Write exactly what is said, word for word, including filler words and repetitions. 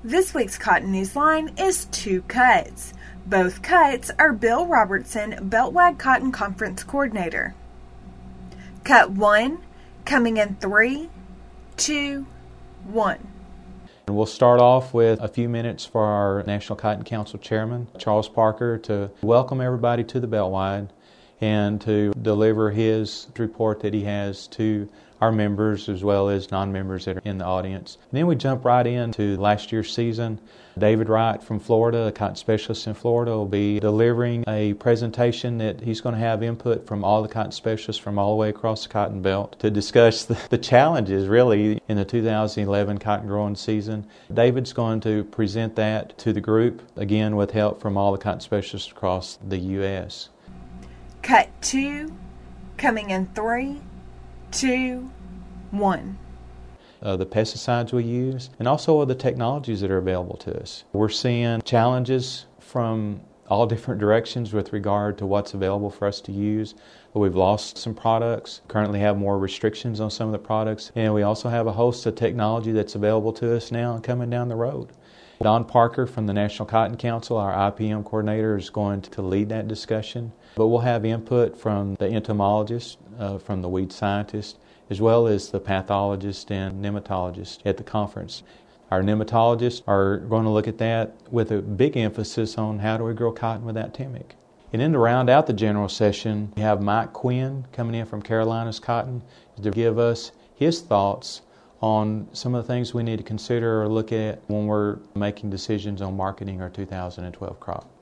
This week's Cotton News line is two cuts. Both cuts are Bill Robertson, Beltwag Cotton Conference Coordinator. Cut one, coming in three, two, one. And we'll start off with a few minutes for our National Cotton Council Chairman, Charles Parker, to welcome everybody to the Beltwide and to deliver his report that he has to our members as well as non-members that are in the audience. And then we jump right into last year's season. David Wright from Florida, a cotton specialist in Florida, will be delivering a presentation that he's going to have input from all the cotton specialists from all the way across the cotton belt to discuss the, the challenges really in the two thousand eleven cotton growing season. David's going to present that to the group, again with help from all the cotton specialists across the U S Cut two, coming in three, two, one. Uh, the pesticides we use, and also the technologies that are available to us. We're seeing challenges from all different directions with regard to what's available for us to use. We've lost some products, currently have more restrictions on some of the products, and we also have a host of technology that's available to us now and coming down the road. Don Parker from the National Cotton Council, our I P M coordinator, is going to lead that discussion. But we'll have input from the entomologist, uh, from the weed scientist, as well as the pathologist and nematologist at the conference. Our nematologists are going to look at that with a big emphasis on how do we grow cotton without Timic. And then to round out the general session, we have Mike Quinn coming in from Carolina's Cotton to give us his thoughts on some of the things we need to consider or look at when we're making decisions on marketing our two thousand twelve crop.